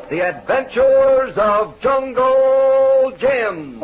The Adventures of Jungle Jim.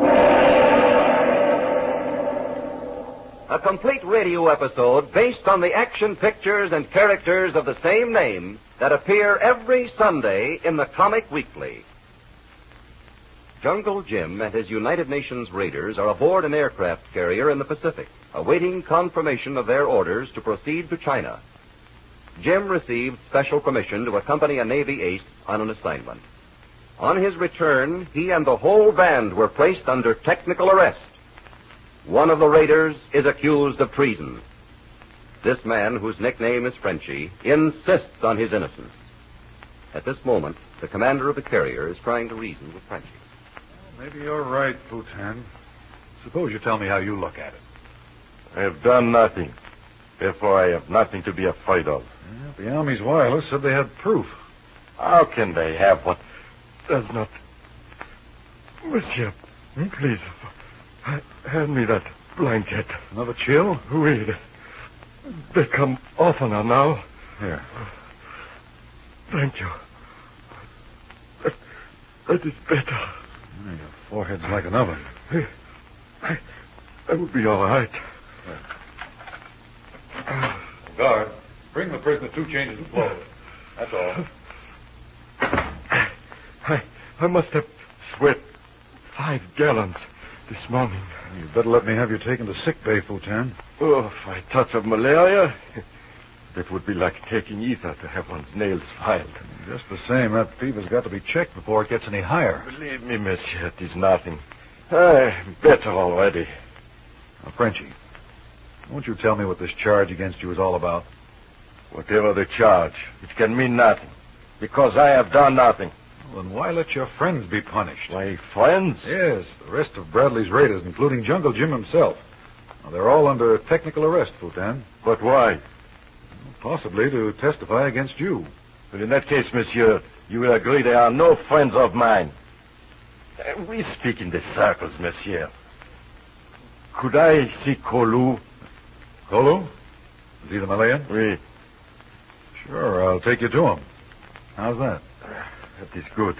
A complete radio episode based on the action pictures and characters of the same name that appear every Sunday in the Comic Weekly. Jungle Jim and his United Nations raiders are aboard an aircraft carrier in the Pacific, awaiting confirmation of their orders to proceed to China. Jim received special permission to accompany a Navy ace on an assignment. On his return, he and the whole band were placed under technical arrest. One of the raiders is accused of treason. This man, whose nickname is Frenchy, insists on his innocence. At this moment, the commander of the carrier is trying to reason with Frenchy. Maybe you're right, Bhutan. Suppose you tell me how you look at it. I have done nothing. Therefore, I have nothing to be afraid of. Yeah, the Army's wireless said they had proof. How can they have what does not... Monsieur, please, hand me that blanket. Another chill? Oui. They come oftener now. Here. Thank you. That is better. Your forehead's like an oven. I will be all right. Guard, bring the prisoner 2 changes of clothes. That's all. I must have sweat 5 gallons this morning. You'd better let me have you taken to sick bay, Bhutan. Oh, if I touch of malaria, that would be like taking ether to have one's nails filed. Just the same, that fever's got to be checked before it gets any higher. Believe me, monsieur, it is nothing. I'm better already. Now, Frenchy, won't you tell me what this charge against you is all about? Whatever the charge, it can mean nothing, because I have done nothing. Well, then why let your friends be punished? My friends? Yes, the rest of Bradley's raiders, including Jungle Jim himself. Now, they're all under technical arrest, Bhutan. But why? Possibly to testify against you. Well, in that case, monsieur, you will agree they are no friends of mine. We speak in the circles, monsieur. Could I see Kolu? Kolu? Is he the Malayan? Oui. Sure, I'll take you to him. How's that? That is good.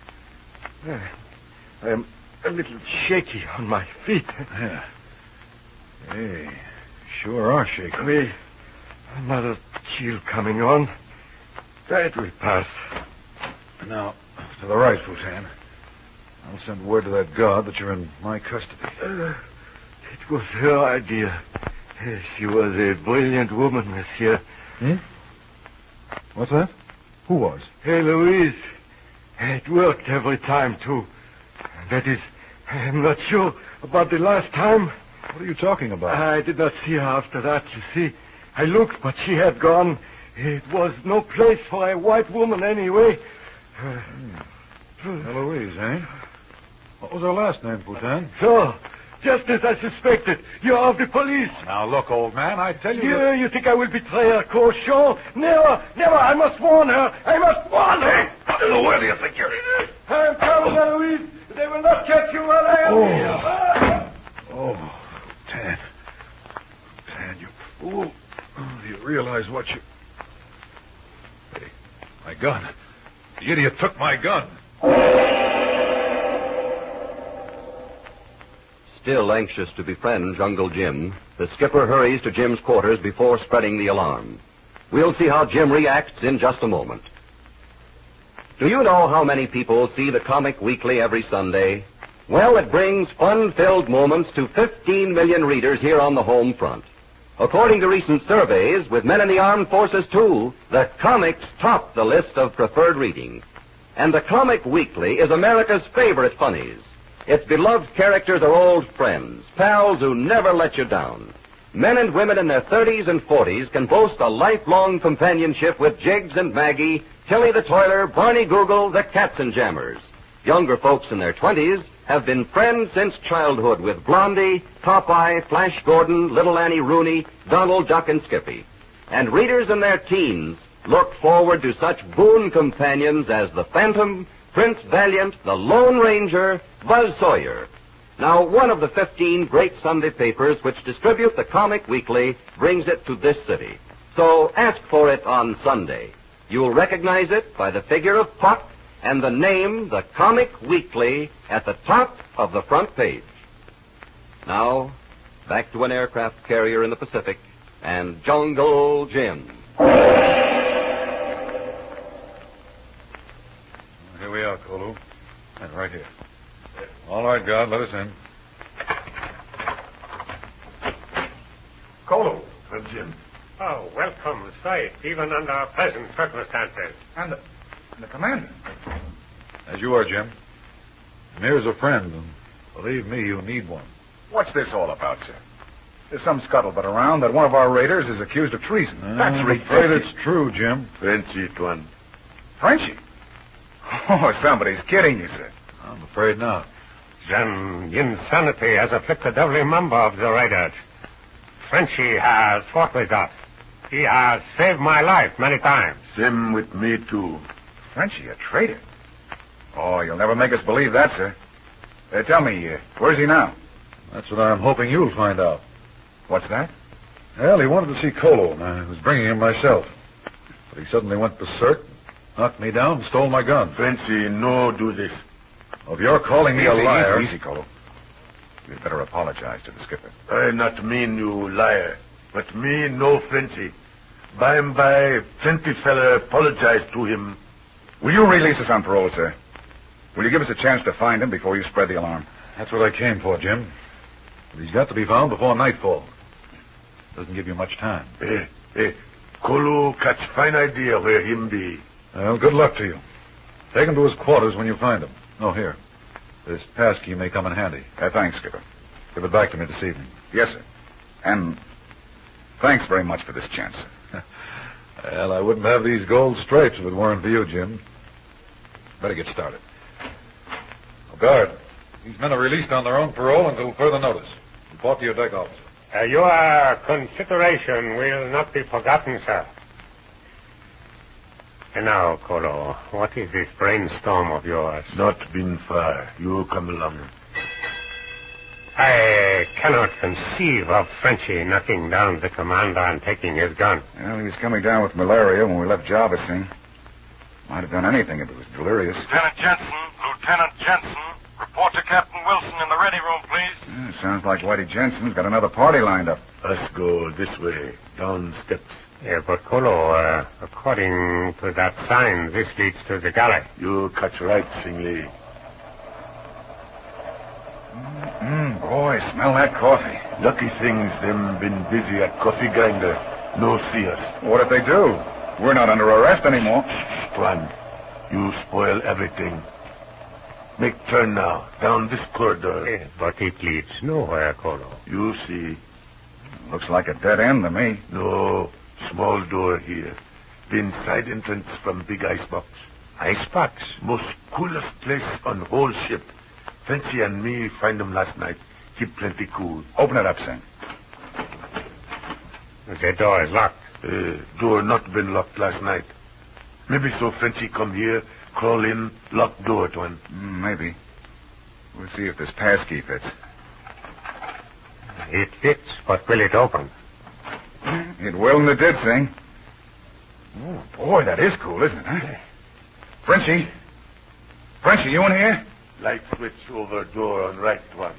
I am a little shaky on my feet. Yeah. Hey, sure are shaky. Oui. Another chill coming on. That will pass. Now, to the right, Bhutan. I'll send word to that guard that you're in my custody. It was her idea. She was a brilliant woman, monsieur. What's that? Who was? Hey, Louise. It worked every time, too. That is, I'm not sure about the last time. What are you talking about? I did not see her after that, you see. I looked, but she had gone. It was no place for a white woman anyway. Eloise, eh? What was her last name, Bhutan? So, just as I suspected, you're of the police. Now, look, old man, I tell you... You think I will betray her, Cochon? Never, never. I must warn her. I must warn her. Hey, where do you think you're... I'm coming, Eloise. They will not catch you while I am here. Oh, Tan. Tan, you fool. Do you realize what you... Hey, my gun. The idiot took my gun. Still anxious to befriend Jungle Jim, the skipper hurries to Jim's quarters before spreading the alarm. We'll see how Jim reacts in just a moment. Do you know how many people see the Comic Weekly every Sunday? Well, it brings fun-filled moments to 15 million readers here on the home front. According to recent surveys, with men in the armed forces too, the comics top the list of preferred reading. And the Comic Weekly is America's favorite funnies. Its beloved characters are old friends, pals who never let you down. Men and women in their 30s and 40s can boast a lifelong companionship with Jiggs and Maggie, Tilly the Toiler, Barney Google, the Katzenjammers. Younger folks in their 20s have been friends since childhood with Blondie, Popeye, Flash Gordon, Little Annie Rooney, Donald Duck, and Skippy. And readers in their teens look forward to such boon companions as the Phantom, Prince Valiant, the Lone Ranger, Buzz Sawyer. Now, one of the 15 great Sunday papers which distribute the Comic Weekly brings it to this city. So ask for it on Sunday. You'll recognize it by the figure of Puck and the name, the Comic Weekly, at the top of the front page. Now, back to an aircraft carrier in the Pacific and Jungle Jim. Here we are, Kolu. And right here. All right, guard, let us in. Kolu, Jim. Oh, welcome, safe, even under present circumstances. And the commander. As you are, Jim. And here's a friend, and believe me, you need one. What's this all about, sir? There's some scuttlebutt around that one of our raiders is accused of treason. That's I'm afraid it's true, Jim. Frenchy, Tuan. Frenchy? Oh, somebody's kidding you, sir. I'm afraid not. Then insanity has afflicted every member of the raiders. Frenchy has fought with us. He has saved my life many times. Same with me, too. Frenchy, a traitor? Oh, you'll never make us believe that, sir. Tell me, where's he now? That's what I'm hoping you'll find out. What's that? Well, he wanted to see Kolo, and I was bringing him myself. But he suddenly went berserk, knocked me down, and stole my gun. Frenchy, no do this. Well, if you're calling me a liar... Easy, Kolo. You'd better apologize to the skipper. I not mean you liar, but me no Frenchy. By and by, plenty fella apologize to him. Will you release us on parole, sir? Will you give us a chance to find him before you spread the alarm? That's what I came for, Jim. But he's got to be found before nightfall. Doesn't give you much time. Kolo catch fine idea where him be. Well, good luck to you. Take him to his quarters when you find him. Oh, here. This passkey may come in handy. Thanks, skipper. Give it back to me this evening. Yes, sir. And thanks very much for this chance, sir. Well, I wouldn't have these gold stripes if it weren't for you, Jim. Better get started. Oh, guard, these men are released on their own parole until further notice. Report to your deck officer. Your consideration will not be forgotten, sir. And now, Kolo, what is this brainstorm of yours? Not been far. You come along. I cannot conceive of Frenchy knocking down the commander and taking his gun. Well, he was coming down with malaria when we left Java Sing. Might have done anything if it was delirious. Lieutenant Jensen. Report to Captain Wilson in the ready room, please. Yeah, sounds like Whitey Jensen's got another party lined up. Let's go this way, down steps. Yeah, but Kolo, according to that sign, this leads to the galley. You catch right, Singly. Boy, smell that coffee. Lucky things them been busy at coffee grinder. No see us. What if they do? We're not under arrest anymore. Tuan, you spoil everything. Make turn now, down this corridor. Yeah, but it leads nowhere, Kolo. You see. Looks like a dead end to me. No, small door here. Been side entrance from big icebox. Icebox? Most coolest place on whole ship. Frenchy and me find them last night. Keep plenty cool. Open it up, Sing. The door is locked. Door not been locked last night. Maybe so Frenchy come here, crawl in, lock door, Tuan. Maybe. We'll see if this passkey fits. It fits, but will it open? It will and it did, Sing. Oh, boy, that is cool, isn't it, huh? Frenchy? Frenchy, you in here? Light switch over door on right, Tuan.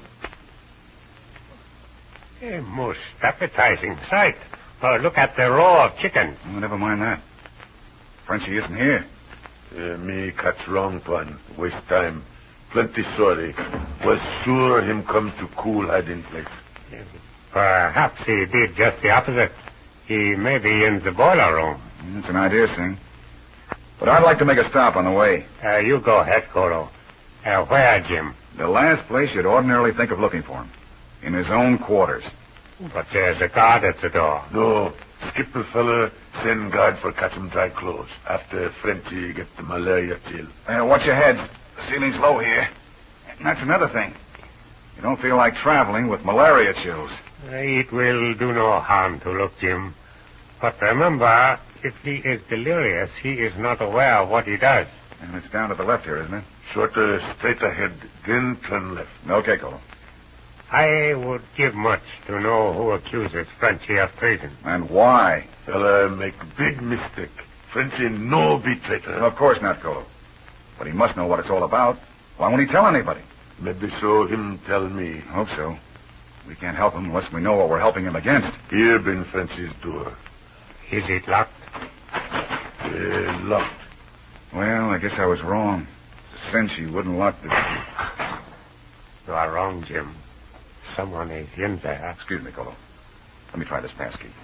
A most appetizing sight. Look at the row of chickens. Oh, never mind that. Frenchy isn't here. Me catch wrong, Tuan. Waste time. Plenty sorry. Was sure him come to cool hiding place. Perhaps he did just the opposite. He may be in the boiler room. That's an idea, Sing. But I'd like to make a stop on the way. You go ahead, Kolo. Where, Jim? The last place you'd ordinarily think of looking for him. In his own quarters. But there's a guard at the door. No. Skipper fella send guard for catch him dry clothes. After Frenchy get the malaria chill. Watch your heads. The ceiling's low here. And that's another thing. You don't feel like traveling with malaria chills. It will do no harm to look, Jim. But remember, if he is delirious, he is not aware of what he does. And it's down to the left here, isn't it? Shorter, straight ahead, then turn left. Okay, Kolo. I would give much to know who accuses Frenchy of treason. And why? Fella make big mistake. Frenchy no be traitor. Of course not, Kolo. But he must know what it's all about. Why won't he tell anybody? Maybe so him tell me. I hope so. We can't help him unless we know what we're helping him against. Here been Frenchy's door. Is it locked? Locked. Well, I guess I was wrong. It's a cinch he wouldn't lock the... You are wrong, Jim. Someone is in there. Excuse me, Colo. Let me try this pass key.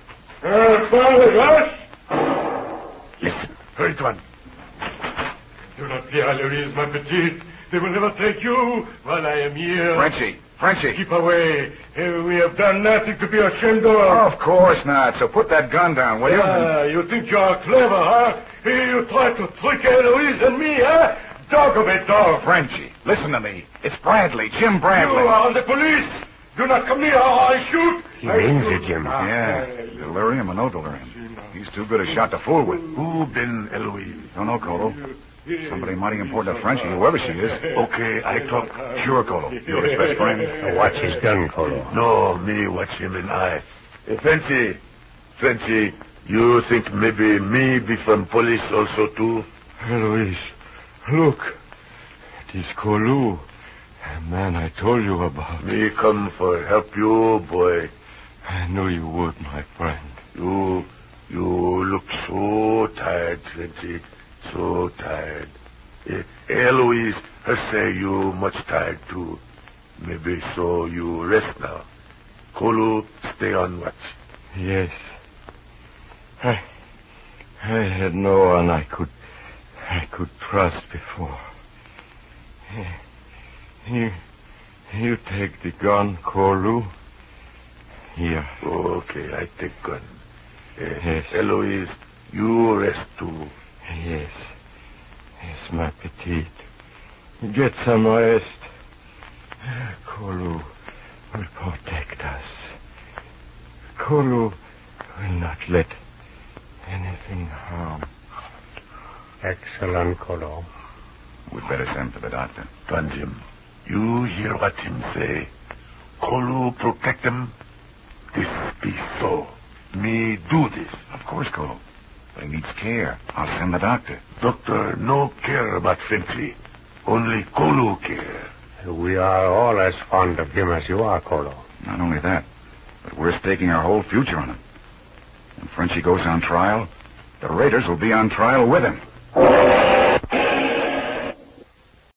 Listen, hurry, Tuan. Do not fear, Aloise, my petite. They will never take you while I am here. Frenchie. Keep away. We have done nothing to be ashamed of. Of course not. So put that gun down, will you? You think you are clever, huh? You try to trick Eloise and me, huh? Dog of a dog. Frenchie, listen to me. It's Bradley, Jim Bradley. You are the police. Do not come near or I shoot. He means it, Jim. Yeah, delirium or no delirium. He's too good a shot to fool with. Who been Eloise? Don't know, Colo. Somebody mighty important to Frenchie, whoever she is. Okay, I talk. Sure, Colo. You're his best friend. Watch his gun, Colo. No, me watch him in eye. Frenchy, you think maybe me be from police also too? Eloise, look. It is Colu. The man I told you about. Me come for help you, boy. I knew you would, my friend. You look so tired, Frenchy. So tired. Eloise, her say you much tired too. Maybe so you rest now. Colu, stay on watch. Yes. I had no one I could trust before. You take the gun, Colu. Here. Okay, I take gun. Yes. Eloise, you rest too. Yes, my petite. Get some rest. Colu will protect us. Colu will not let anything harm. Excellent, Colo. We'd better send for the doctor. Tuan Jim, you hear what him say? Colu protect him? This be so. Me do this. Of course, Colo. But he needs care. I'll send the doctor. Doctor no care about Frenchy. Only Colu care. We are all as fond of him as you are, Colo. Not only that, but we're staking our whole future on him. When Frenchy goes on trial, the Raiders will be on trial with him.